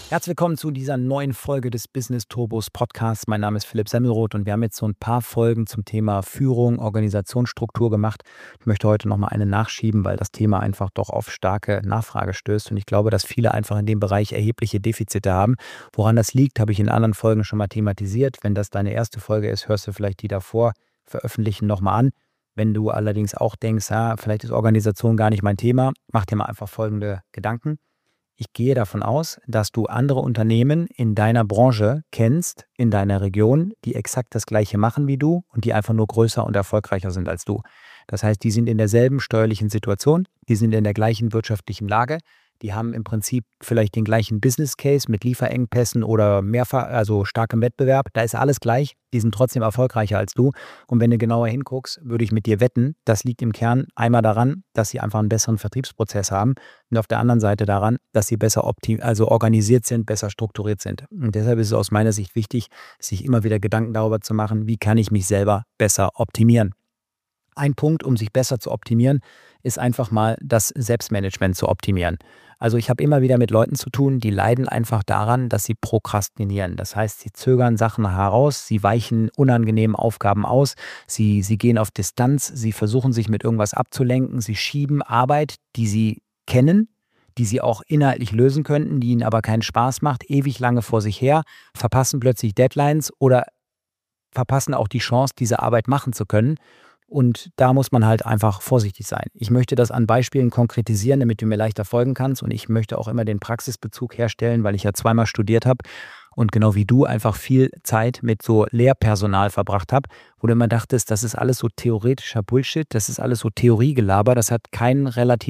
Herzlich willkommen zu dieser neuen Folge des Business Turbos Podcasts. Mein Name ist Philipp Semmelroth und wir haben jetzt so ein paar Folgen zum Thema Führung, Organisationsstruktur gemacht. Ich möchte heute nochmal eine nachschieben, weil das Thema einfach doch auf starke Nachfrage stößt und ich glaube, dass viele einfach in dem Bereich erhebliche Defizite haben. Woran das liegt, habe ich in anderen Folgen schon mal thematisiert. Wenn das deine erste Folge ist, hörst du vielleicht die davor, veröffentlichen nochmal an. Wenn du allerdings auch denkst, vielleicht ist Organisation gar nicht mein Thema, mach dir mal einfach folgende Gedanken. Ich gehe davon aus, dass du andere Unternehmen in deiner Branche kennst, in deiner Region, die exakt das Gleiche machen wie du und die einfach nur größer und erfolgreicher sind als du. Das heißt, die sind in derselben steuerlichen Situation, die sind in der gleichen wirtschaftlichen Lage, die haben im Prinzip vielleicht den gleichen Business Case mit Lieferengpässen oder also starkem Wettbewerb. Da ist alles gleich, die sind trotzdem erfolgreicher als du. Und wenn du genauer hinguckst, würde ich mit dir wetten, das liegt im Kern einmal daran, dass sie einfach einen besseren Vertriebsprozess haben und auf der anderen Seite daran, dass sie besser organisiert sind, besser strukturiert sind. Und deshalb ist es aus meiner Sicht wichtig, sich immer wieder Gedanken darüber zu machen, wie kann ich mich selber besser optimieren. Ein Punkt, um sich besser zu optimieren, ist einfach mal das Selbstmanagement zu optimieren. Also ich habe immer wieder mit Leuten zu tun, die leiden einfach daran, dass sie prokrastinieren. Das heißt, sie zögern Sachen heraus, sie weichen unangenehmen Aufgaben aus, sie gehen auf Distanz, sie versuchen sich mit irgendwas abzulenken, sie schieben Arbeit, die sie kennen, die sie auch inhaltlich lösen könnten, die ihnen aber keinen Spaß macht, ewig lange vor sich her, verpassen plötzlich Deadlines oder verpassen auch die Chance, diese Arbeit machen zu können. Und da muss man halt einfach vorsichtig sein. Ich möchte das an Beispielen konkretisieren, damit du mir leichter folgen kannst. Und ich möchte auch immer den Praxisbezug herstellen, weil ich ja zweimal studiert habe und genau wie du einfach viel Zeit mit so Lehrpersonal verbracht habe, wo du immer dachtest, das ist alles so theoretischer Bullshit, das ist alles so Theoriegelaber, das hat keinen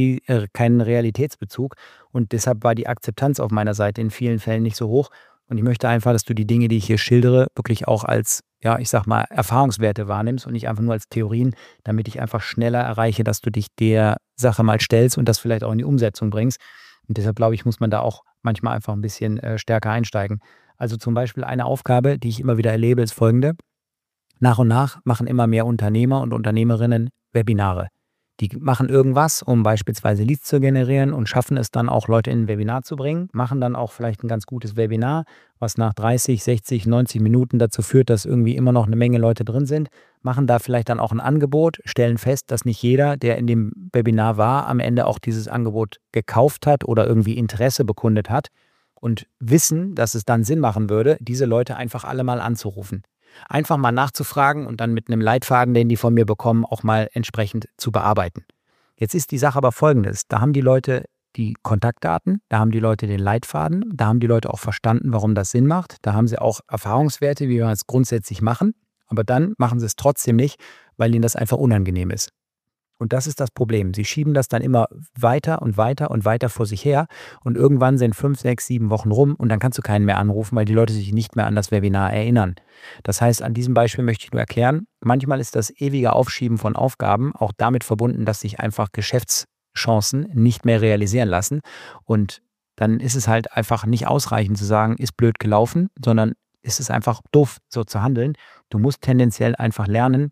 Realitätsbezug. Und deshalb war die Akzeptanz auf meiner Seite in vielen Fällen nicht so hoch. Und ich möchte einfach, dass du die Dinge, die ich hier schildere, wirklich auch als, ich sag mal, Erfahrungswerte wahrnimmst und nicht einfach nur als Theorien, damit ich einfach schneller erreiche, dass du dich der Sache mal stellst und das vielleicht auch in die Umsetzung bringst. Und deshalb glaube ich, muss man da auch manchmal einfach ein bisschen stärker einsteigen. Also zum Beispiel eine Aufgabe, die ich immer wieder erlebe, ist folgende. Nach und nach machen immer mehr Unternehmer und Unternehmerinnen Webinare. Die machen irgendwas, um beispielsweise Leads zu generieren und schaffen es dann auch, Leute in ein Webinar zu bringen, machen dann auch vielleicht ein ganz gutes Webinar, was nach 30, 60, 90 Minuten dazu führt, dass irgendwie immer noch eine Menge Leute drin sind, machen da vielleicht dann auch ein Angebot, stellen fest, dass nicht jeder, der in dem Webinar war, am Ende auch dieses Angebot gekauft hat oder irgendwie Interesse bekundet hat und wissen, dass es dann Sinn machen würde, diese Leute einfach alle mal anzurufen. Einfach mal nachzufragen und dann mit einem Leitfaden, den die von mir bekommen, auch mal entsprechend zu bearbeiten. Jetzt ist die Sache aber folgendes. Da haben die Leute die Kontaktdaten, da haben die Leute den Leitfaden, da haben die Leute auch verstanden, warum das Sinn macht. Da haben sie auch Erfahrungswerte, wie wir es grundsätzlich machen. Aber dann machen sie es trotzdem nicht, weil ihnen das einfach unangenehm ist. Und das ist das Problem. Sie schieben das dann immer weiter und weiter und weiter vor sich her und irgendwann sind 5, 6, 7 Wochen rum und dann kannst du keinen mehr anrufen, weil die Leute sich nicht mehr an das Webinar erinnern. Das heißt, an diesem Beispiel möchte ich nur erklären, manchmal ist das ewige Aufschieben von Aufgaben auch damit verbunden, dass sich einfach Geschäftschancen nicht mehr realisieren lassen und dann ist es halt einfach nicht ausreichend zu sagen, ist blöd gelaufen, sondern ist es einfach doof, so zu handeln. Du musst tendenziell einfach lernen,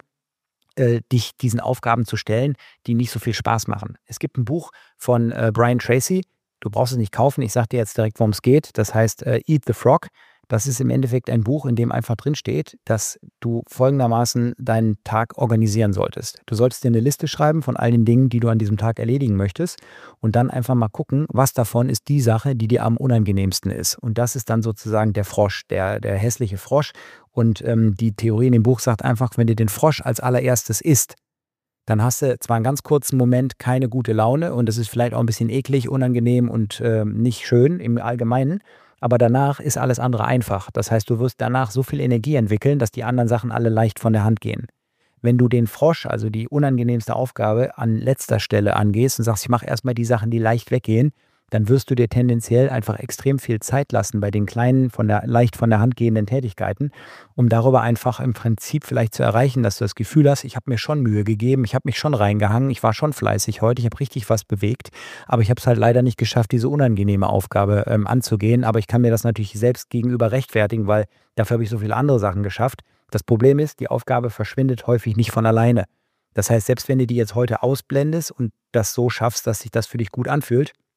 dich diesen Aufgaben zu stellen, die nicht so viel Spaß machen. Es gibt ein Buch von Brian Tracy, du brauchst es nicht kaufen, ich sage dir jetzt direkt, worum es geht. Das heißt Eat the Frog. Das ist im Endeffekt ein Buch, in dem einfach drin steht, dass du folgendermaßen deinen Tag organisieren solltest. Du solltest dir eine Liste schreiben von all den Dingen, die du an diesem Tag erledigen möchtest und dann einfach mal gucken, was davon ist die Sache, die dir am unangenehmsten ist. Und das ist dann sozusagen der Frosch, der hässliche Frosch. Und die Theorie in dem Buch sagt einfach, wenn du den Frosch als allererstes isst, dann hast du zwar einen ganz kurzen Moment keine gute Laune und es ist vielleicht auch ein bisschen eklig, unangenehm und nicht schön im Allgemeinen, aber danach ist alles andere einfach. Das heißt, du wirst danach so viel Energie entwickeln, dass die anderen Sachen alle leicht von der Hand gehen. Wenn du den Frosch, also die unangenehmste Aufgabe, an letzter Stelle angehst und sagst, ich mache erstmal die Sachen, die leicht weggehen, dann wirst du dir tendenziell einfach extrem viel Zeit lassen bei den kleinen, leicht von der Hand gehenden Tätigkeiten, um darüber einfach im Prinzip vielleicht zu erreichen, dass du das Gefühl hast, ich habe mir schon Mühe gegeben, ich habe mich schon reingehangen, ich war schon fleißig heute, ich habe richtig was bewegt, aber ich habe es halt leider nicht geschafft, diese unangenehme Aufgabe anzugehen, aber ich kann mir das natürlich selbst gegenüber rechtfertigen, weil dafür habe ich so viele andere Sachen geschafft. Das Problem ist, die Aufgabe verschwindet häufig nicht von alleine. Das heißt, selbst wenn du die jetzt heute ausblendest und das so schaffst, dass sich das für dich gut anfühlt,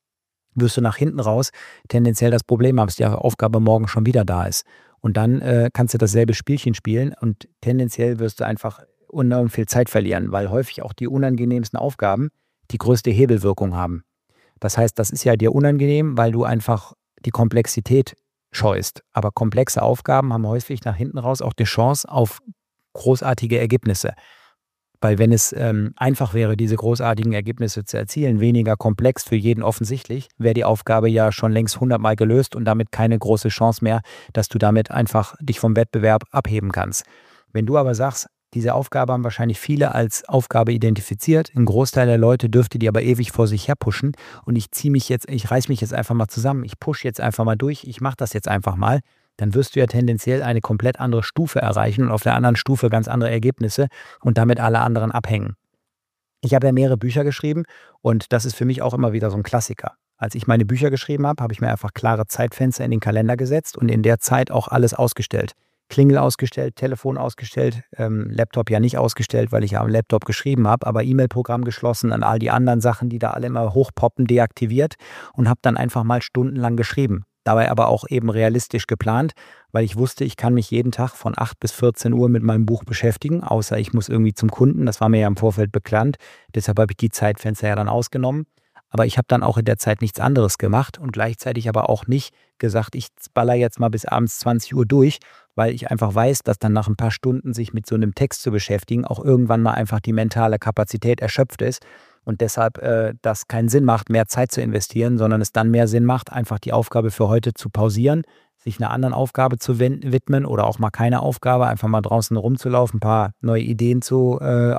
wirst du nach hinten raus tendenziell das Problem haben, dass die Aufgabe morgen schon wieder da ist. Und dann kannst du dasselbe Spielchen spielen und tendenziell wirst du einfach enorm viel Zeit verlieren, weil häufig auch die unangenehmsten Aufgaben die größte Hebelwirkung haben. Das heißt, das ist ja dir unangenehm, weil du einfach die Komplexität scheust. Aber komplexe Aufgaben haben häufig nach hinten raus auch die Chance auf großartige Ergebnisse. Weil wenn es einfach wäre, diese großartigen Ergebnisse zu erzielen, weniger komplex für jeden offensichtlich, wäre die Aufgabe ja schon längst 100-mal gelöst und damit keine große Chance mehr, dass du damit einfach dich vom Wettbewerb abheben kannst. Wenn du aber sagst, diese Aufgabe haben wahrscheinlich viele als Aufgabe identifiziert, ein Großteil der Leute dürfte die aber ewig vor sich her pushen und ich reiß mich jetzt einfach mal zusammen, ich pushe jetzt einfach mal durch, ich mache das jetzt einfach mal, dann wirst du ja tendenziell eine komplett andere Stufe erreichen und auf der anderen Stufe ganz andere Ergebnisse und damit alle anderen abhängen. Ich habe ja mehrere Bücher geschrieben und das ist für mich auch immer wieder so ein Klassiker. Als ich meine Bücher geschrieben habe, habe ich mir einfach klare Zeitfenster in den Kalender gesetzt und in der Zeit auch alles ausgestellt. Klingel ausgestellt, Telefon ausgestellt, Laptop ja nicht ausgestellt, weil ich ja am Laptop geschrieben habe, aber E-Mail-Programm geschlossen, an all die anderen Sachen, die da alle immer hochpoppen, deaktiviert und habe dann einfach mal stundenlang geschrieben. Dabei aber auch eben realistisch geplant, weil ich wusste, ich kann mich jeden Tag von 8 bis 14 Uhr mit meinem Buch beschäftigen, außer ich muss irgendwie zum Kunden, das war mir ja im Vorfeld bekannt, deshalb habe ich die Zeitfenster ja dann ausgenommen. Aber ich habe dann auch in der Zeit nichts anderes gemacht und gleichzeitig aber auch nicht gesagt, ich baller jetzt mal bis abends 20 Uhr durch, weil ich einfach weiß, dass dann nach ein paar Stunden sich mit so einem Text zu beschäftigen auch irgendwann mal einfach die mentale Kapazität erschöpft ist und deshalb das keinen Sinn macht, mehr Zeit zu investieren, sondern es dann mehr Sinn macht, einfach die Aufgabe für heute zu pausieren, sich einer anderen Aufgabe zu widmen oder auch mal keine Aufgabe, einfach mal draußen rumzulaufen, ein paar neue Ideen zu,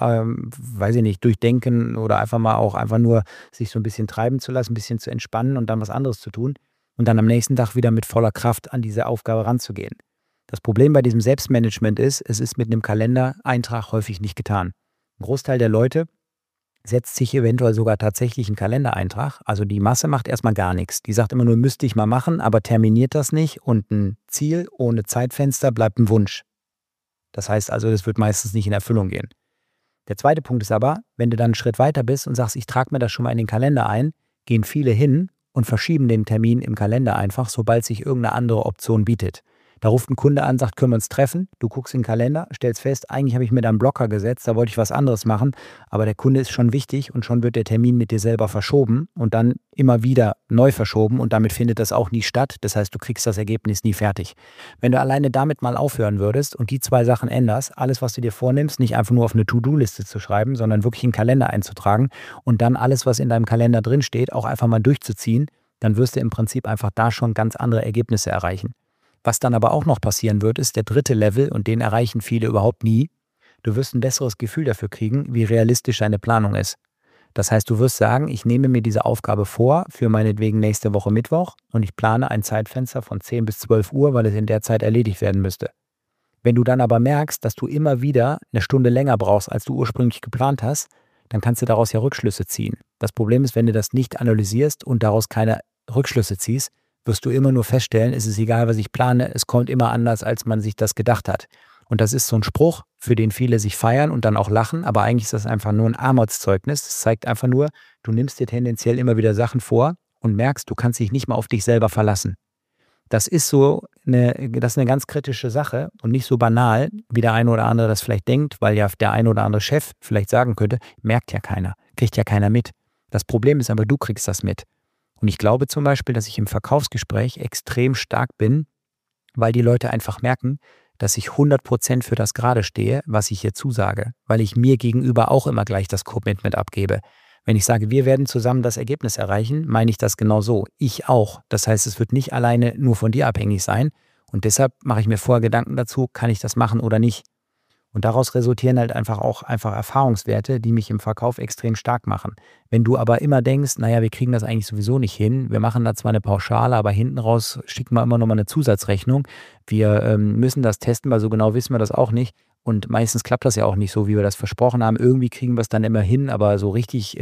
weiß ich nicht, durchdenken oder einfach nur sich so ein bisschen treiben zu lassen, ein bisschen zu entspannen und dann was anderes zu tun und dann am nächsten Tag wieder mit voller Kraft an diese Aufgabe ranzugehen. Das Problem bei diesem Selbstmanagement ist, es ist mit einem Kalendereintrag häufig nicht getan. Ein Großteil der Leute setzt sich eventuell sogar tatsächlich einen Kalendereintrag. Also die Masse macht erstmal gar nichts. Die sagt immer nur, müsste ich mal machen, aber terminiert das nicht und ein Ziel ohne Zeitfenster bleibt ein Wunsch. Das heißt also, das wird meistens nicht in Erfüllung gehen. Der zweite Punkt ist aber, wenn du dann einen Schritt weiter bist und sagst, ich trage mir das schon mal in den Kalender ein, gehen viele hin und verschieben den Termin im Kalender einfach, sobald sich irgendeine andere Option bietet. Da ruft ein Kunde an, sagt, können wir uns treffen? Du guckst in den Kalender, stellst fest, eigentlich habe ich mir da einen Blocker gesetzt, da wollte ich was anderes machen, aber der Kunde ist schon wichtig und schon wird der Termin mit dir selber verschoben und dann immer wieder neu verschoben und damit findet das auch nie statt. Das heißt, du kriegst das Ergebnis nie fertig. Wenn du alleine damit mal aufhören würdest und die zwei Sachen änderst, alles, was du dir vornimmst, nicht einfach nur auf eine To-Do-Liste zu schreiben, sondern wirklich in den Kalender einzutragen und dann alles, was in deinem Kalender drin steht, auch einfach mal durchzuziehen, dann wirst du im Prinzip einfach da schon ganz andere Ergebnisse erreichen. Was dann aber auch noch passieren wird, ist der dritte Level und den erreichen viele überhaupt nie. Du wirst ein besseres Gefühl dafür kriegen, wie realistisch deine Planung ist. Das heißt, du wirst sagen, ich nehme mir diese Aufgabe vor für meinetwegen nächste Woche Mittwoch und ich plane ein Zeitfenster von 10 bis 12 Uhr, weil es in der Zeit erledigt werden müsste. Wenn du dann aber merkst, dass du immer wieder eine Stunde länger brauchst, als du ursprünglich geplant hast, dann kannst du daraus ja Rückschlüsse ziehen. Das Problem ist, wenn du das nicht analysierst und daraus keine Rückschlüsse ziehst, wirst du immer nur feststellen, es ist egal, was ich plane, es kommt immer anders, als man sich das gedacht hat. Und das ist so ein Spruch, für den viele sich feiern und dann auch lachen, aber eigentlich ist das einfach nur ein Armutszeugnis. Das zeigt einfach nur, du nimmst dir tendenziell immer wieder Sachen vor und merkst, du kannst dich nicht mal auf dich selber verlassen. Das ist eine ganz kritische Sache und nicht so banal, wie der eine oder andere das vielleicht denkt, weil ja der eine oder andere Chef vielleicht sagen könnte, merkt ja keiner, kriegt ja keiner mit. Das Problem ist aber, du kriegst das mit. Und ich glaube zum Beispiel, dass ich im Verkaufsgespräch extrem stark bin, weil die Leute einfach merken, dass ich 100% für das gerade stehe, was ich hier zusage, weil ich mir gegenüber auch immer gleich das Commitment abgebe. Wenn ich sage, wir werden zusammen das Ergebnis erreichen, meine ich das genau so. Ich auch. Das heißt, es wird nicht alleine nur von dir abhängig sein. Und deshalb mache ich mir vorher Gedanken dazu, kann ich das machen oder nicht. Und daraus resultieren halt einfach Erfahrungswerte, die mich im Verkauf extrem stark machen. Wenn du aber immer denkst, naja, wir kriegen das eigentlich sowieso nicht hin, wir machen da zwar eine Pauschale, aber hinten raus schicken wir immer nochmal eine Zusatzrechnung. Wir müssen das testen, weil so genau wissen wir das auch nicht. Und meistens klappt das ja auch nicht so, wie wir das versprochen haben. Irgendwie kriegen wir es dann immer hin, aber so richtig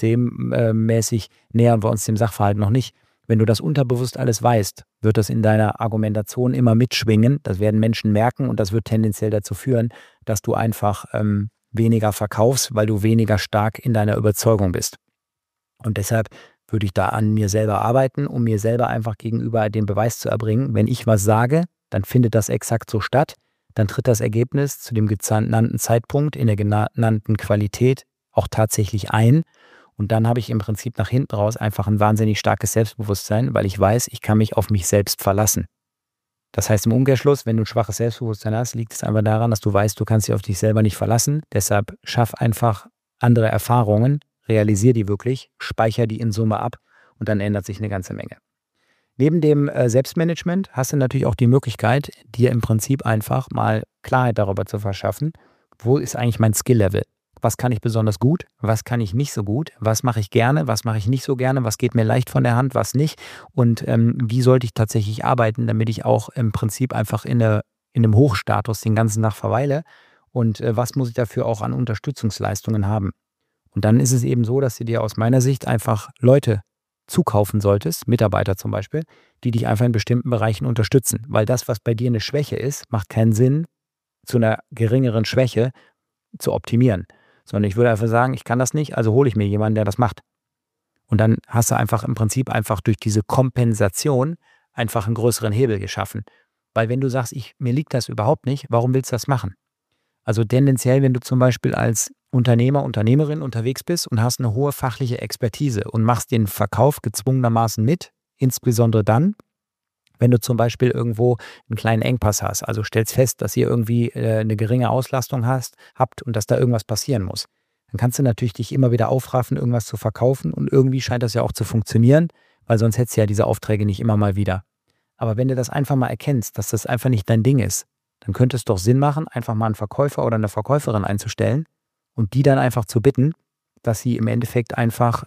systemmäßig nähern wir uns dem Sachverhalt noch nicht. Wenn du das unterbewusst alles weißt, wird das in deiner Argumentation immer mitschwingen. Das werden Menschen merken und das wird tendenziell dazu führen, dass du einfach weniger verkaufst, weil du weniger stark in deiner Überzeugung bist. Und deshalb würde ich da an mir selber arbeiten, um mir selber einfach gegenüber den Beweis zu erbringen, wenn ich was sage, dann findet das exakt so statt, dann tritt das Ergebnis zu dem genannten Zeitpunkt in der genannten Qualität auch tatsächlich ein. Und dann habe ich im Prinzip nach hinten raus einfach ein wahnsinnig starkes Selbstbewusstsein, weil ich weiß, ich kann mich auf mich selbst verlassen. Das heißt im Umkehrschluss, wenn du ein schwaches Selbstbewusstsein hast, liegt es einfach daran, dass du weißt, du kannst dich auf dich selber nicht verlassen. Deshalb schaff einfach andere Erfahrungen, realisier die wirklich, speicher die in Summe ab und dann ändert sich eine ganze Menge. Neben dem Selbstmanagement hast du natürlich auch die Möglichkeit, dir im Prinzip einfach mal Klarheit darüber zu verschaffen, wo ist eigentlich mein Skill-Level? Was kann ich besonders gut? Was kann ich nicht so gut? Was mache ich gerne? Was mache ich nicht so gerne? Was geht mir leicht von der Hand? Was nicht? Und wie sollte ich tatsächlich arbeiten, damit ich auch im Prinzip einfach in einem Hochstatus den ganzen Tag verweile? Und was muss ich dafür auch an Unterstützungsleistungen haben? Und dann ist es eben so, dass du dir aus meiner Sicht einfach Leute zukaufen solltest, Mitarbeiter zum Beispiel, die dich einfach in bestimmten Bereichen unterstützen. Weil das, was bei dir eine Schwäche ist, macht keinen Sinn, zu einer geringeren Schwäche zu optimieren. Sondern ich würde einfach sagen, ich kann das nicht, also hole ich mir jemanden, der das macht. Und dann hast du einfach im Prinzip einfach durch diese Kompensation einfach einen größeren Hebel geschaffen. Weil wenn du sagst, mir liegt das überhaupt nicht, warum willst du das machen? Also tendenziell, wenn du zum Beispiel als Unternehmer, Unternehmerin unterwegs bist und hast eine hohe fachliche Expertise und machst den Verkauf gezwungenermaßen mit, insbesondere dann, wenn du zum Beispiel irgendwo einen kleinen Engpass hast, also stellst fest, dass ihr irgendwie eine geringe Auslastung habt und dass da irgendwas passieren muss, dann kannst du natürlich dich immer wieder aufraffen, irgendwas zu verkaufen und irgendwie scheint das ja auch zu funktionieren, weil sonst hättest du ja diese Aufträge nicht immer mal wieder. Aber wenn du das einfach mal erkennst, dass das einfach nicht dein Ding ist, dann könnte es doch Sinn machen, einfach mal einen Verkäufer oder eine Verkäuferin einzustellen und die dann einfach zu bitten, dass sie im Endeffekt einfach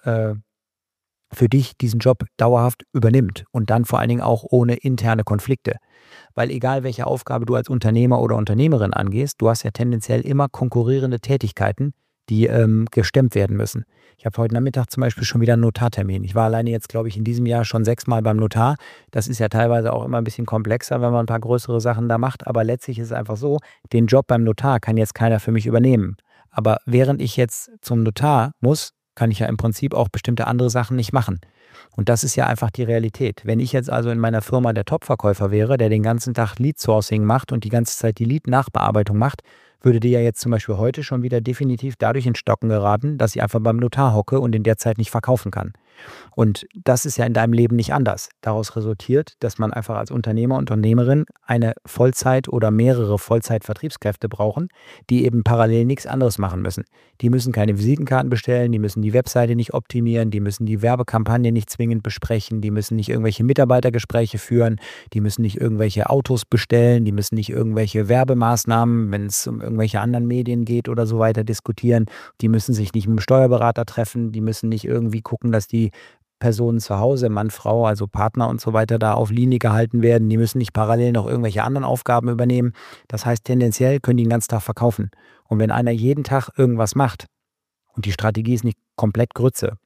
für dich diesen Job dauerhaft übernimmt und dann vor allen Dingen auch ohne interne Konflikte. Weil egal welche Aufgabe du als Unternehmer oder Unternehmerin angehst, du hast ja tendenziell immer konkurrierende Tätigkeiten, die gestemmt werden müssen. Ich habe heute Nachmittag zum Beispiel schon wieder einen Notartermin. Ich war alleine jetzt, glaube ich, in diesem Jahr schon 6-mal beim Notar. Das ist ja teilweise auch immer ein bisschen komplexer, wenn man ein paar größere Sachen da macht. Aber letztlich ist es einfach so, den Job beim Notar kann jetzt keiner für mich übernehmen. Aber während ich jetzt zum Notar muss, kann ich ja im Prinzip auch bestimmte andere Sachen nicht machen. Und das ist ja einfach die Realität. Wenn ich jetzt also in meiner Firma der Top-Verkäufer wäre, der den ganzen Tag Lead-Sourcing macht und die ganze Zeit die Lead-Nachbearbeitung macht, würde die ja jetzt zum Beispiel heute schon wieder definitiv dadurch ins Stocken geraten, dass ich einfach beim Notar hocke und in der Zeit nicht verkaufen kann. Und das ist ja in deinem Leben nicht anders. Daraus resultiert, dass man einfach als Unternehmer, Unternehmerin eine Vollzeit- oder mehrere Vollzeit-Vertriebskräfte brauchen, die eben parallel nichts anderes machen müssen. Die müssen keine Visitenkarten bestellen, die müssen die Webseite nicht optimieren, die müssen die Werbekampagne nicht zwingend besprechen, die müssen nicht irgendwelche Mitarbeitergespräche führen, die müssen nicht irgendwelche Autos bestellen, die müssen nicht irgendwelche Werbemaßnahmen, wenn es um irgendwelche anderen Medien geht oder so weiter, diskutieren, die müssen sich nicht mit dem Steuerberater treffen, die müssen nicht irgendwie gucken, dass die Personen zu Hause, Mann, Frau, also Partner und so weiter, da auf Linie gehalten werden. Die müssen nicht parallel noch irgendwelche anderen Aufgaben übernehmen. Das heißt, tendenziell können die den ganzen Tag verkaufen. Und wenn einer jeden Tag irgendwas macht und die Strategie ist nicht komplett Grütze,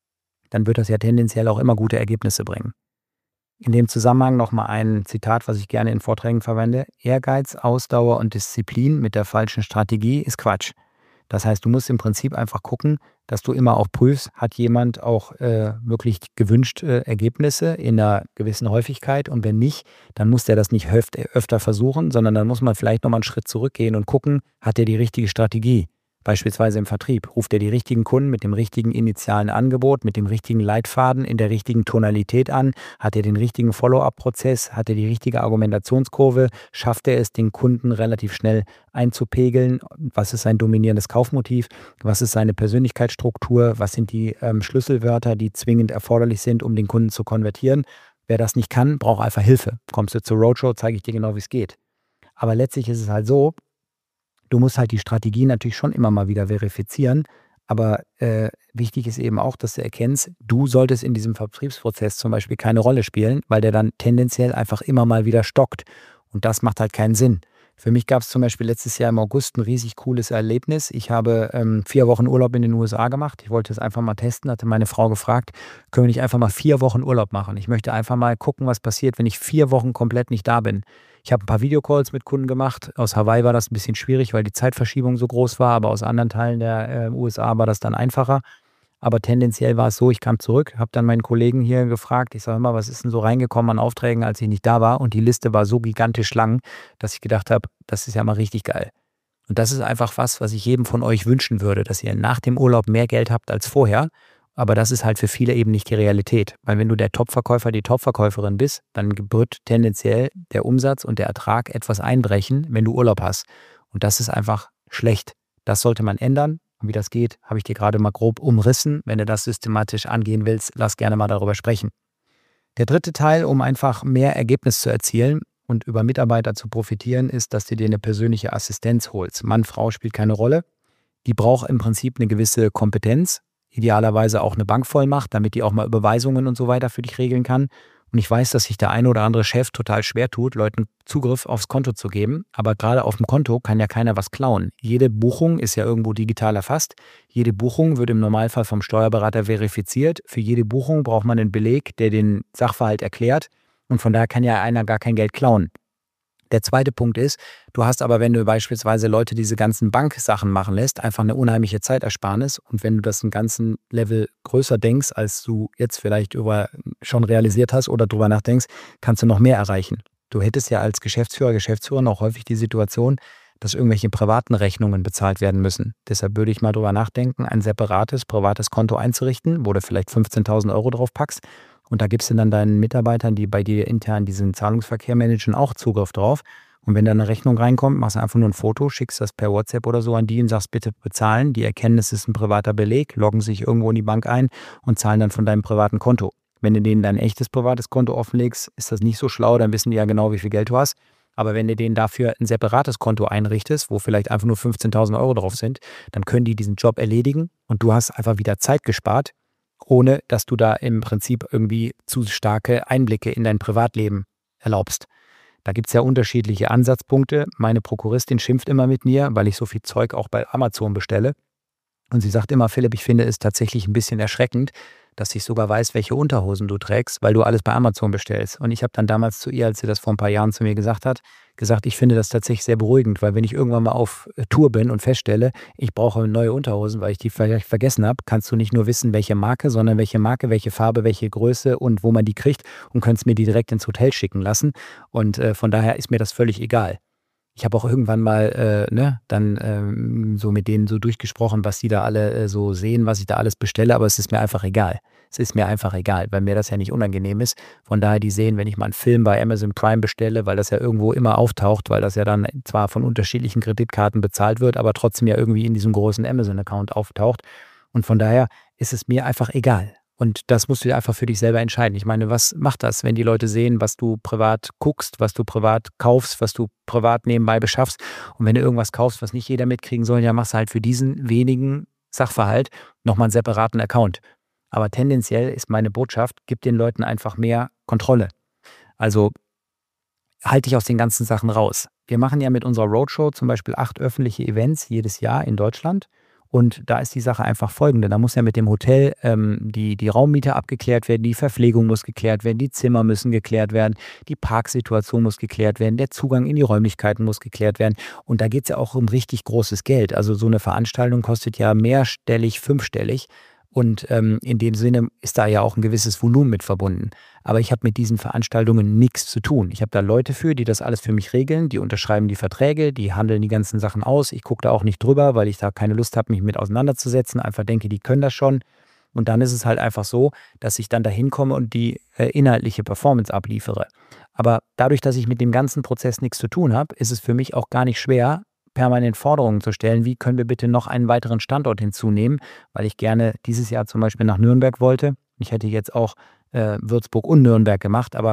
dann wird das ja tendenziell auch immer gute Ergebnisse bringen. In dem Zusammenhang nochmal ein Zitat, was ich gerne in Vorträgen verwende. Ehrgeiz, Ausdauer und Disziplin mit der falschen Strategie ist Quatsch. Das heißt, du musst im Prinzip einfach gucken, dass du immer auch prüfst, hat jemand auch wirklich gewünscht Ergebnisse in einer gewissen Häufigkeit und wenn nicht, dann muss der das nicht öfter versuchen, sondern dann muss man vielleicht nochmal einen Schritt zurückgehen und gucken, hat er die richtige Strategie? Beispielsweise im Vertrieb. Ruft er die richtigen Kunden mit dem richtigen initialen Angebot, mit dem richtigen Leitfaden, in der richtigen Tonalität an? Hat er den richtigen Follow-up-Prozess? Hat er die richtige Argumentationskurve? Schafft er es, den Kunden relativ schnell einzupegeln? Was ist sein dominierendes Kaufmotiv? Was ist seine Persönlichkeitsstruktur? Was sind die Schlüsselwörter, die zwingend erforderlich sind, um den Kunden zu konvertieren? Wer das nicht kann, braucht einfach Hilfe. Kommst du zur Roadshow, zeige ich dir genau, wie es geht. Aber letztlich ist es halt so, du musst halt die Strategie natürlich schon immer mal wieder verifizieren, aber wichtig ist eben auch, dass du erkennst, du solltest in diesem Vertriebsprozess zum Beispiel keine Rolle spielen, weil der dann tendenziell einfach immer mal wieder stockt und das macht halt keinen Sinn. Für mich gab es zum Beispiel letztes Jahr im August ein riesig cooles Erlebnis. Ich habe 4 Wochen Urlaub in den USA gemacht. Ich wollte es einfach mal testen, hatte meine Frau gefragt, können wir nicht einfach mal 4 Wochen Urlaub machen? Ich möchte einfach mal gucken, was passiert, wenn ich 4 Wochen komplett nicht da bin. Ich habe ein paar Videocalls mit Kunden gemacht. Aus Hawaii war das ein bisschen schwierig, weil die Zeitverschiebung so groß war, aber aus anderen Teilen der USA war das dann einfacher. Aber tendenziell war es so, ich kam zurück, habe dann meinen Kollegen hier gefragt, ich sage immer, was ist denn so reingekommen an Aufträgen, als ich nicht da war? Und die Liste war so gigantisch lang, dass ich gedacht habe, das ist ja mal richtig geil. Und das ist einfach was ich jedem von euch wünschen würde, dass ihr nach dem Urlaub mehr Geld habt als vorher. Aber das ist halt für viele eben nicht die Realität. Weil wenn du der Top-Verkäufer, die Top-Verkäuferin bist, dann wird tendenziell der Umsatz und der Ertrag etwas einbrechen, wenn du Urlaub hast. Und das ist einfach schlecht. Das sollte man ändern. Und wie das geht, habe ich dir gerade mal grob umrissen. Wenn du das systematisch angehen willst, lass gerne mal darüber sprechen. Der dritte Teil, um einfach mehr Ergebnis zu erzielen und über Mitarbeiter zu profitieren, ist, dass du dir eine persönliche Assistenz holst. Mann, Frau spielt keine Rolle. Die braucht im Prinzip eine gewisse Kompetenz, idealerweise auch eine Bankvollmacht, damit die auch mal Überweisungen und so weiter für dich regeln kann. Und ich weiß, dass sich der eine oder andere Chef total schwer tut, Leuten Zugriff aufs Konto zu geben. Aber gerade auf dem Konto kann ja keiner was klauen. Jede Buchung ist ja irgendwo digital erfasst. Jede Buchung wird im Normalfall vom Steuerberater verifiziert. Für jede Buchung braucht man einen Beleg, der den Sachverhalt erklärt. Und von daher kann ja einer gar kein Geld klauen. Der zweite Punkt ist, du hast aber, wenn du beispielsweise Leute diese ganzen Banksachen machen lässt, einfach eine unheimliche Zeitersparnis. Und wenn du das einen ganzen Level größer denkst, als du jetzt vielleicht schon realisiert hast oder drüber nachdenkst, kannst du noch mehr erreichen. Du hättest ja als Geschäftsführer, Geschäftsführerin auch häufig die Situation, dass irgendwelche privaten Rechnungen bezahlt werden müssen. Deshalb würde ich mal drüber nachdenken, ein separates, privates Konto einzurichten, wo du vielleicht 15.000 Euro drauf packst. Und da gibst du dann deinen Mitarbeitern, die bei dir intern diesen Zahlungsverkehr managen, auch Zugriff drauf. Und wenn da eine Rechnung reinkommt, machst du einfach nur ein Foto, schickst das per WhatsApp oder so an die und sagst, bitte bezahlen. Die erkennen, es ist ein privater Beleg, loggen sich irgendwo in die Bank ein und zahlen dann von deinem privaten Konto. Wenn du denen dein echtes privates Konto offenlegst, ist das nicht so schlau, dann wissen die ja genau, wie viel Geld du hast. Aber wenn du denen dafür ein separates Konto einrichtest, wo vielleicht einfach nur 15.000 Euro drauf sind, dann können die diesen Job erledigen und du hast einfach wieder Zeit gespart, ohne dass du da im Prinzip irgendwie zu starke Einblicke in dein Privatleben erlaubst. Da gibt es ja unterschiedliche Ansatzpunkte. Meine Prokuristin schimpft immer mit mir, weil ich so viel Zeug auch bei Amazon bestelle. Und sie sagt immer, Philipp, ich finde es tatsächlich ein bisschen erschreckend, dass ich sogar weiß, welche Unterhosen du trägst, weil du alles bei Amazon bestellst. Und ich habe dann damals zu ihr, als sie das vor ein paar Jahren zu mir gesagt hat, gesagt, ich finde das tatsächlich sehr beruhigend, weil wenn ich irgendwann mal auf Tour bin und feststelle, ich brauche neue Unterhosen, weil ich die vielleicht vergessen habe, kannst du nicht nur wissen, welche Marke, sondern welche Marke, welche Farbe, welche Größe und wo man die kriegt und könntest mir die direkt ins Hotel schicken lassen. Und von daher ist mir das völlig egal. Ich habe auch irgendwann mal so mit denen so durchgesprochen, was die da alle so sehen, was ich da alles bestelle, aber es ist mir einfach egal. Es ist mir einfach egal, weil mir das ja nicht unangenehm ist. Von daher, die sehen, wenn ich mal einen Film bei Amazon Prime bestelle, weil das ja irgendwo immer auftaucht, weil das ja dann zwar von unterschiedlichen Kreditkarten bezahlt wird, aber trotzdem ja irgendwie in diesem großen Amazon-Account auftaucht. Und von daher ist es mir einfach egal. Und das musst du dir einfach für dich selber entscheiden. Ich meine, was macht das, wenn die Leute sehen, was du privat guckst, was du privat kaufst, was du privat nebenbei beschaffst? Und wenn du irgendwas kaufst, was nicht jeder mitkriegen soll, ja, machst du halt für diesen wenigen Sachverhalt nochmal einen separaten Account. Aber tendenziell ist meine Botschaft, gib den Leuten einfach mehr Kontrolle. Also halt dich aus den ganzen Sachen raus. Wir machen ja mit unserer Roadshow zum Beispiel 8 öffentliche Events jedes Jahr in Deutschland. Und da ist die Sache einfach folgende. Da muss ja mit dem Hotel die Raummiete abgeklärt werden, die Verpflegung muss geklärt werden, die Zimmer müssen geklärt werden, die Parksituation muss geklärt werden, der Zugang in die Räumlichkeiten muss geklärt werden. Und da geht es ja auch um richtig großes Geld. Also so eine Veranstaltung kostet ja mehrstellig, fünfstellig. Und in dem Sinne ist da ja auch ein gewisses Volumen mit verbunden. Aber ich habe mit diesen Veranstaltungen nichts zu tun. Ich habe da Leute für, die das alles für mich regeln, die unterschreiben die Verträge, die handeln die ganzen Sachen aus. Ich gucke da auch nicht drüber, weil ich da keine Lust habe, mich mit auseinanderzusetzen. Einfach denke, die können das schon. Und dann ist es halt einfach so, dass ich dann da hinkomme und die inhaltliche Performance abliefere. Aber dadurch, dass ich mit dem ganzen Prozess nichts zu tun habe, ist es für mich auch gar nicht schwer, permanent Forderungen zu stellen, wie können wir bitte noch einen weiteren Standort hinzunehmen, weil ich gerne dieses Jahr zum Beispiel nach Nürnberg wollte. Ich hätte jetzt auch Würzburg und Nürnberg gemacht, aber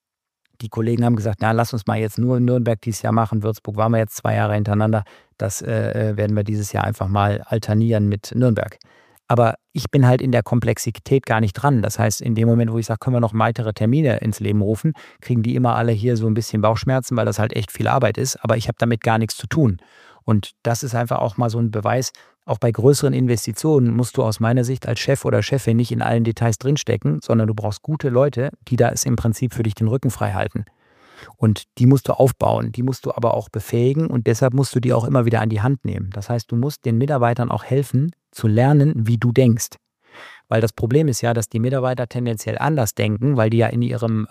die Kollegen haben gesagt, na, lass uns mal jetzt nur in Nürnberg dieses Jahr machen. Würzburg waren wir jetzt 2 Jahre hintereinander. Das werden wir dieses Jahr einfach mal alternieren mit Nürnberg. Aber ich bin halt in der Komplexität gar nicht dran. Das heißt, in dem Moment, wo ich sage, können wir noch weitere Termine ins Leben rufen, kriegen die immer alle hier so ein bisschen Bauchschmerzen, weil das halt echt viel Arbeit ist. Aber ich habe damit gar nichts zu tun. Und das ist einfach auch mal so ein Beweis, auch bei größeren Investitionen musst du aus meiner Sicht als Chef oder Chefin nicht in allen Details drinstecken, sondern du brauchst gute Leute, die da es im Prinzip für dich den Rücken frei halten. Und die musst du aufbauen, die musst du aber auch befähigen und deshalb musst du die auch immer wieder an die Hand nehmen. Das heißt, du musst den Mitarbeitern auch helfen, zu lernen, wie du denkst. Weil das Problem ist ja, dass die Mitarbeiter tendenziell anders denken, weil die ja in ihrem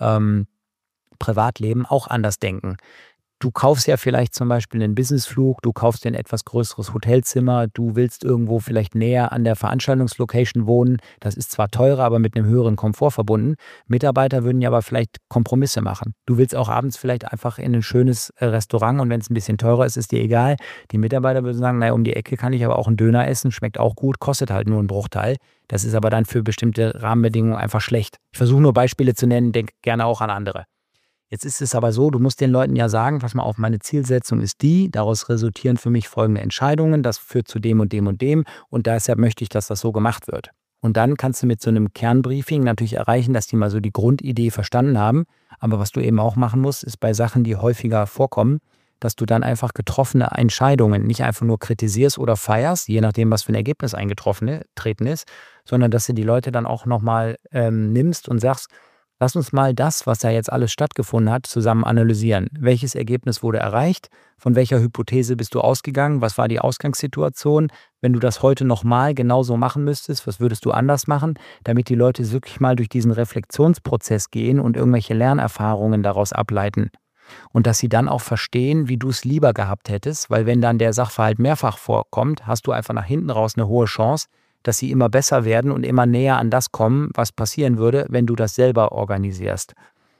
Privatleben auch anders denken. Du kaufst ja vielleicht zum Beispiel einen Businessflug, du kaufst dir ein etwas größeres Hotelzimmer, du willst irgendwo vielleicht näher an der Veranstaltungslocation wohnen. Das ist zwar teurer, aber mit einem höheren Komfort verbunden. Mitarbeiter würden ja aber vielleicht Kompromisse machen. Du willst auch abends vielleicht einfach in ein schönes Restaurant und wenn es ein bisschen teurer ist, ist dir egal. Die Mitarbeiter würden sagen, naja, um die Ecke kann ich aber auch einen Döner essen, schmeckt auch gut, kostet halt nur einen Bruchteil. Das ist aber dann für bestimmte Rahmenbedingungen einfach schlecht. Ich versuche nur Beispiele zu nennen, denk gerne auch an andere. Jetzt ist es aber so, du musst den Leuten ja sagen, pass mal auf, meine Zielsetzung ist die, daraus resultieren für mich folgende Entscheidungen, das führt zu dem und dem und dem und deshalb möchte ich, dass das so gemacht wird. Und dann kannst du mit so einem Kernbriefing natürlich erreichen, dass die mal so die Grundidee verstanden haben. Aber was du eben auch machen musst, ist bei Sachen, die häufiger vorkommen, dass du dann einfach getroffene Entscheidungen nicht einfach nur kritisierst oder feierst, je nachdem, was für ein Ergebnis eingetreten ist, sondern dass du die Leute dann auch nochmal nimmst und sagst, lass uns mal das, was da jetzt alles stattgefunden hat, zusammen analysieren. Welches Ergebnis wurde erreicht? Von welcher Hypothese bist du ausgegangen? Was war die Ausgangssituation? Wenn du das heute nochmal genauso machen müsstest, was würdest du anders machen? Damit die Leute wirklich mal durch diesen Reflexionsprozess gehen und irgendwelche Lernerfahrungen daraus ableiten. Und dass sie dann auch verstehen, wie du es lieber gehabt hättest, weil wenn dann der Sachverhalt mehrfach vorkommt, hast du einfach nach hinten raus eine hohe Chance, dass sie immer besser werden und immer näher an das kommen, was passieren würde, wenn du das selber organisierst.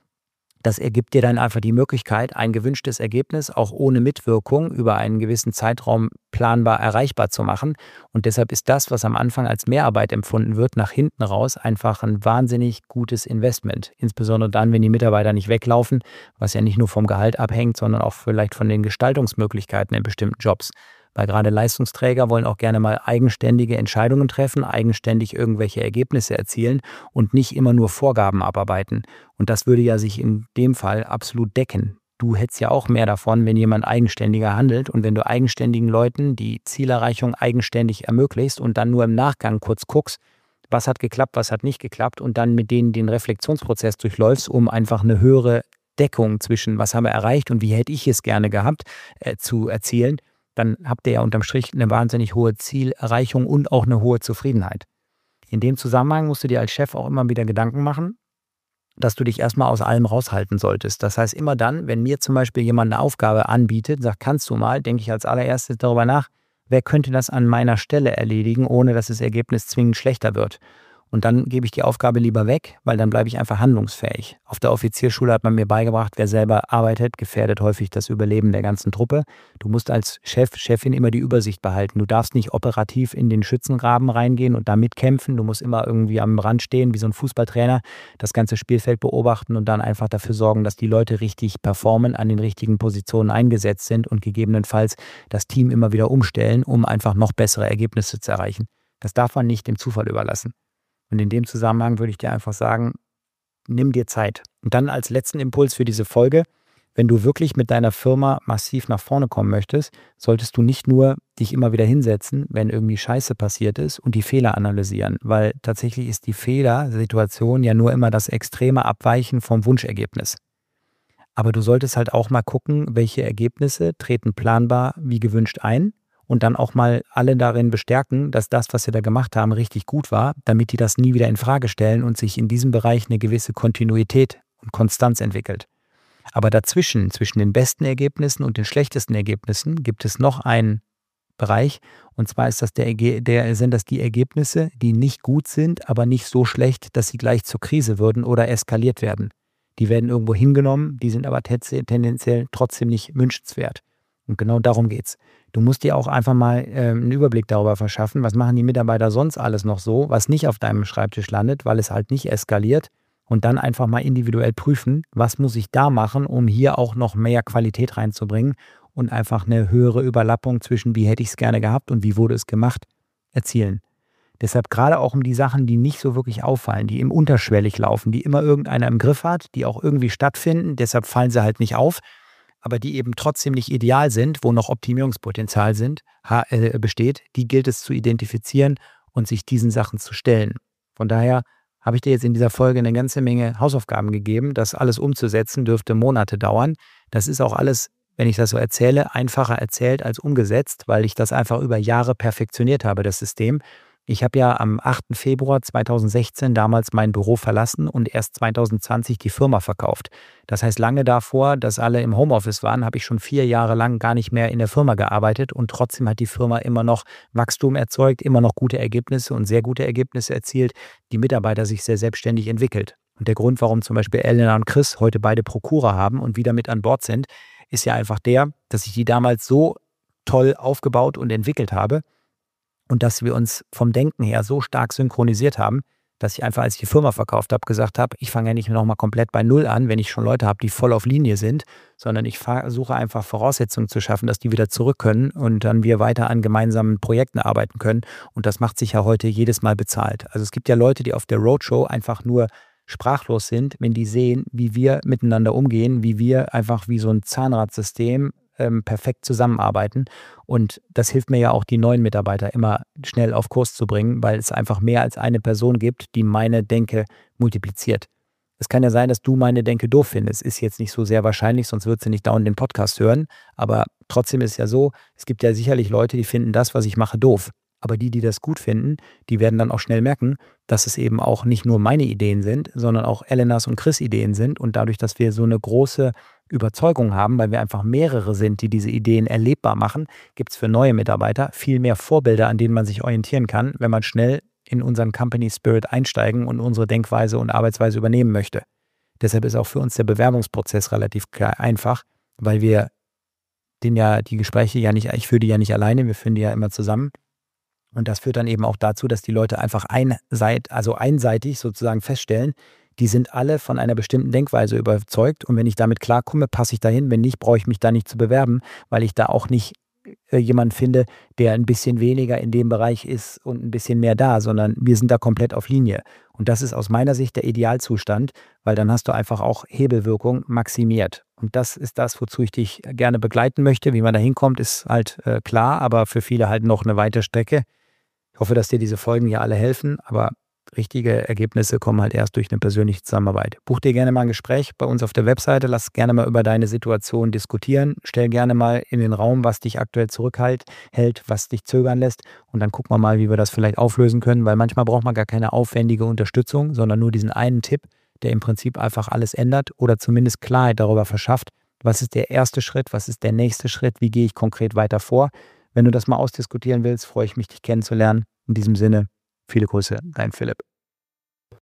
Das ergibt dir dann einfach die Möglichkeit, ein gewünschtes Ergebnis auch ohne Mitwirkung über einen gewissen Zeitraum planbar erreichbar zu machen. Und deshalb ist das, was am Anfang als Mehrarbeit empfunden wird, nach hinten raus einfach ein wahnsinnig gutes Investment. Insbesondere dann, wenn die Mitarbeiter nicht weglaufen, was ja nicht nur vom Gehalt abhängt, sondern auch vielleicht von den Gestaltungsmöglichkeiten in bestimmten Jobs. Weil gerade Leistungsträger wollen auch gerne mal eigenständige Entscheidungen treffen, eigenständig irgendwelche Ergebnisse erzielen und nicht immer nur Vorgaben abarbeiten. Und das würde ja sich in dem Fall absolut decken. Du hättest ja auch mehr davon, wenn jemand eigenständiger handelt und wenn du eigenständigen Leuten die Zielerreichung eigenständig ermöglichst und dann nur im Nachgang kurz guckst, was hat geklappt, was hat nicht geklappt und dann mit denen den Reflexionsprozess durchläufst, um einfach eine höhere Deckung zwischen was haben wir erreicht und wie hätte ich es gerne gehabt zu erzielen. Dann habt ihr ja unterm Strich eine wahnsinnig hohe Zielerreichung und auch eine hohe Zufriedenheit. In dem Zusammenhang musst du dir als Chef auch immer wieder Gedanken machen, dass du dich erstmal aus allem raushalten solltest. Das heißt, immer dann, wenn mir zum Beispiel jemand eine Aufgabe anbietet, sagt, kannst du mal, denke ich als allererstes darüber nach, wer könnte das an meiner Stelle erledigen, ohne dass das Ergebnis zwingend schlechter wird. Und dann gebe ich die Aufgabe lieber weg, weil dann bleibe ich einfach handlungsfähig. Auf der Offizierschule hat man mir beigebracht, wer selber arbeitet, gefährdet häufig das Überleben der ganzen Truppe. Du musst als Chef, Chefin immer die Übersicht behalten. Du darfst nicht operativ in den Schützengraben reingehen und da mitkämpfen. Du musst immer irgendwie am Rand stehen, wie so ein Fußballtrainer, das ganze Spielfeld beobachten und dann einfach dafür sorgen, dass die Leute richtig performen, an den richtigen Positionen eingesetzt sind und gegebenenfalls das Team immer wieder umstellen, um einfach noch bessere Ergebnisse zu erreichen. Das darf man nicht dem Zufall überlassen. Und in dem Zusammenhang würde ich dir einfach sagen, nimm dir Zeit. Und dann als letzten Impuls für diese Folge, wenn du wirklich mit deiner Firma massiv nach vorne kommen möchtest, solltest du nicht nur dich immer wieder hinsetzen, wenn irgendwie Scheiße passiert ist und die Fehler analysieren. Weil tatsächlich ist die Fehlersituation ja nur immer das extreme Abweichen vom Wunschergebnis. Aber du solltest halt auch mal gucken, welche Ergebnisse treten planbar wie gewünscht ein. Und dann auch mal alle darin bestärken, dass das, was sie da gemacht haben, richtig gut war, damit die das nie wieder in Frage stellen und sich in diesem Bereich eine gewisse Kontinuität und Konstanz entwickelt. Aber dazwischen, zwischen den besten Ergebnissen und den schlechtesten Ergebnissen, gibt es noch einen Bereich, und zwar ist das sind das die Ergebnisse, die nicht gut sind, aber nicht so schlecht, dass sie gleich zur Krise würden oder eskaliert werden. Die werden irgendwo hingenommen, die sind aber tendenziell trotzdem nicht wünschenswert. Und genau darum geht's. Du musst dir auch einfach mal einen Überblick darüber verschaffen, was machen die Mitarbeiter sonst alles noch so, was nicht auf deinem Schreibtisch landet, weil es halt nicht eskaliert. Und dann einfach mal individuell prüfen, was muss ich da machen, um hier auch noch mehr Qualität reinzubringen und einfach eine höhere Überlappung zwischen wie hätte ich es gerne gehabt und wie wurde es gemacht, erzielen. Deshalb gerade auch um die Sachen, die nicht so wirklich auffallen, die im unterschwellig laufen, die immer irgendeiner im Griff hat, die auch irgendwie stattfinden, deshalb fallen sie halt nicht auf, aber die eben trotzdem nicht ideal sind, wo noch Optimierungspotenzial besteht, die gilt es zu identifizieren und sich diesen Sachen zu stellen. Von daher habe ich dir jetzt in dieser Folge eine ganze Menge Hausaufgaben gegeben. Das alles umzusetzen dürfte Monate dauern. Das ist auch alles, wenn ich das so erzähle, einfacher erzählt als umgesetzt, weil ich das einfach über Jahre perfektioniert habe, das System. Ich habe ja am 8. Februar 2016 damals mein Büro verlassen und erst 2020 die Firma verkauft. Das heißt, lange davor, dass alle im Homeoffice waren, habe ich schon 4 Jahre lang gar nicht mehr in der Firma gearbeitet und trotzdem hat die Firma immer noch Wachstum erzeugt, immer noch gute Ergebnisse und sehr gute Ergebnisse erzielt, die Mitarbeiter sich sehr selbstständig entwickelt. Und der Grund, warum zum Beispiel Elena und Chris heute beide Prokura haben und wieder mit an Bord sind, ist ja einfach der, dass ich die damals so toll aufgebaut und entwickelt habe und dass wir uns vom Denken her so stark synchronisiert haben, dass ich einfach, als ich die Firma verkauft habe, gesagt habe, ich fange ja nicht nochmal komplett bei Null an, wenn ich schon Leute habe, die voll auf Linie sind, sondern ich versuche einfach Voraussetzungen zu schaffen, dass die wieder zurück können und dann wir weiter an gemeinsamen Projekten arbeiten können. Und das macht sich ja heute jedes Mal bezahlt. Also es gibt ja Leute, die auf der Roadshow einfach nur sprachlos sind, wenn die sehen, wie wir miteinander umgehen, wie wir einfach wie so ein Zahnradsystem perfekt zusammenarbeiten. Und das hilft mir ja auch, die neuen Mitarbeiter immer schnell auf Kurs zu bringen, weil es einfach mehr als eine Person gibt, die meine Denke multipliziert. Es kann ja sein, dass du meine Denke doof findest. Ist jetzt nicht so sehr wahrscheinlich, sonst würdest du nicht dauernd den Podcast hören. Aber trotzdem ist es ja so, es gibt ja sicherlich Leute, die finden das, was ich mache, doof. Aber die, die das gut finden, die werden dann auch schnell merken, dass es eben auch nicht nur meine Ideen sind, sondern auch Elenas und Chris' Ideen sind. Und dadurch, dass wir so eine große Überzeugung haben, weil wir einfach mehrere sind, die diese Ideen erlebbar machen, gibt es für neue Mitarbeiter viel mehr Vorbilder, an denen man sich orientieren kann, wenn man schnell in unseren Company Spirit einsteigen und unsere Denkweise und Arbeitsweise übernehmen möchte. Deshalb ist auch für uns der Bewerbungsprozess relativ einfach, weil wir die Gespräche ja nicht, ich führe die ja nicht alleine, wir führen die ja immer zusammen. Und das führt dann eben auch dazu, dass die Leute einfach einseitig sozusagen feststellen, die sind alle von einer bestimmten Denkweise überzeugt und wenn ich damit klarkomme, passe ich dahin. Wenn nicht, brauche ich mich da nicht zu bewerben, weil ich da auch nicht jemanden finde, der ein bisschen weniger in dem Bereich ist und ein bisschen mehr da, sondern wir sind da komplett auf Linie. Und das ist aus meiner Sicht der Idealzustand, weil dann hast du einfach auch Hebelwirkung maximiert. Und das ist das, wozu ich dich gerne begleiten möchte. Wie man da hinkommt, ist halt klar, aber für viele halt noch eine weite Strecke. Ich hoffe, dass dir diese Folgen hier alle helfen, aber richtige Ergebnisse kommen halt erst durch eine persönliche Zusammenarbeit. Buch dir gerne mal ein Gespräch bei uns auf der Webseite, lass gerne mal über deine Situation diskutieren, stell gerne mal in den Raum, was dich aktuell zurückhält, was dich zögern lässt und dann gucken wir mal, wie wir das vielleicht auflösen können, weil manchmal braucht man gar keine aufwendige Unterstützung, sondern nur diesen einen Tipp, der im Prinzip einfach alles ändert oder zumindest Klarheit darüber verschafft, was ist der erste Schritt, was ist der nächste Schritt, wie gehe ich konkret weiter vor. Wenn du das mal ausdiskutieren willst, freue ich mich, dich kennenzulernen. In diesem Sinne, viele Grüße, dein Philipp.